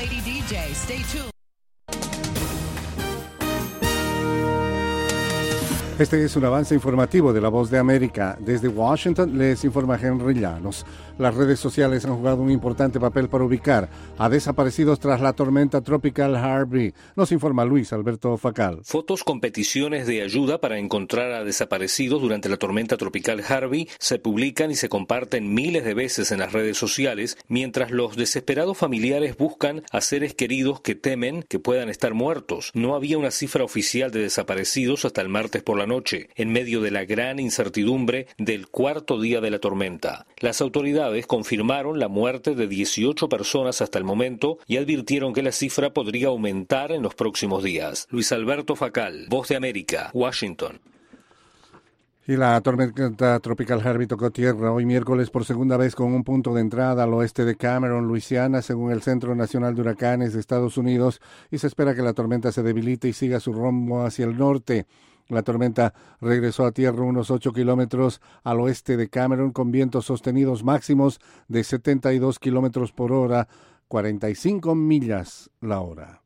Lady DJ. Stay tuned. Este es un avance informativo de La Voz de América. Desde Washington les informa Henry Llanos. Las redes sociales han jugado un importante papel para ubicar a desaparecidos tras la tormenta tropical Harvey. Nos informa Luis Alberto Facal. Fotos con peticiones de ayuda para encontrar a desaparecidos durante la tormenta tropical Harvey se publican y se comparten miles de veces en las redes sociales, mientras los desesperados familiares buscan a seres queridos que temen que puedan estar muertos. No había una cifra oficial de desaparecidos hasta el martes por la noche, en medio de la gran incertidumbre del cuarto día de la tormenta. Las autoridades confirmaron la muerte de 18 personas hasta el momento y advirtieron que la cifra podría aumentar en los próximos días. Luis Alberto Facal, Voz de América, Washington. Y la tormenta tropical Harvey tocó tierra hoy miércoles por segunda vez con un punto de entrada al oeste de Cameron, Luisiana, según el Centro Nacional de Huracanes de Estados Unidos, y se espera que la tormenta se debilite y siga su rumbo hacia el norte. La tormenta regresó a tierra unos 8 kilómetros al oeste de Cameron con vientos sostenidos máximos de 72 kilómetros por hora, 45 millas la hora.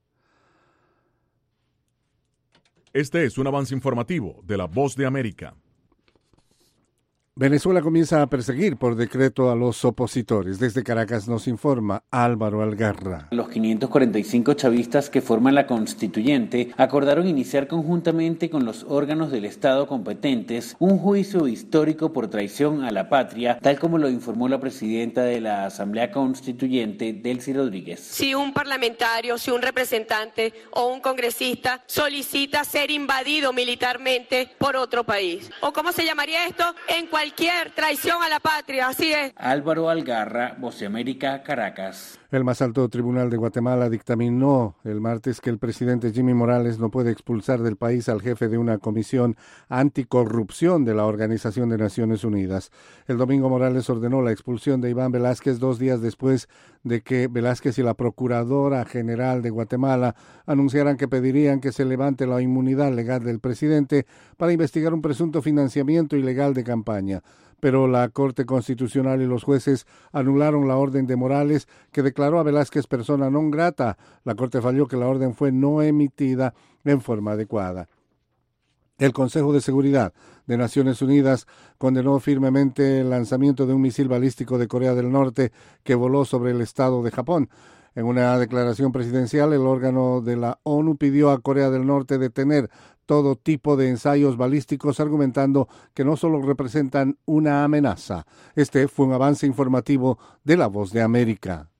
Este es un avance informativo de La Voz de América. Venezuela comienza a perseguir por decreto a los opositores. Desde Caracas nos informa Álvaro Algarra. Los 545 chavistas que forman la constituyente acordaron iniciar conjuntamente con los órganos del Estado competentes un juicio histórico por traición a la patria, tal como lo informó la presidenta de la Asamblea Constituyente, Delcy Rodríguez. Si un parlamentario, si un representante o un congresista solicita ser invadido militarmente por otro país, ¿o cómo se llamaría esto? En cualquier traición a la patria, así es. Álvaro Algarra, Voz de América, Caracas. El más alto tribunal de Guatemala dictaminó el martes que el presidente Jimmy Morales no puede expulsar del país al jefe de una comisión anticorrupción de la Organización de Naciones Unidas. El domingo Morales ordenó la expulsión de Iván Velázquez 2 días después de que Velázquez y la Procuradora General de Guatemala anunciaran que pedirían que se levante la inmunidad legal del presidente para investigar un presunto financiamiento ilegal de campaña. Pero la Corte Constitucional y los jueces anularon la orden de Morales, que declaró a Velázquez persona non grata. La Corte falló que la orden fue no emitida en forma adecuada. El Consejo de Seguridad de Naciones Unidas condenó firmemente el lanzamiento de un misil balístico de Corea del Norte que voló sobre el estado de Japón. En una declaración presidencial, el órgano de la ONU pidió a Corea del Norte detener todo tipo de ensayos balísticos, argumentando que no solo representan una amenaza. Este fue un avance informativo de La Voz de América.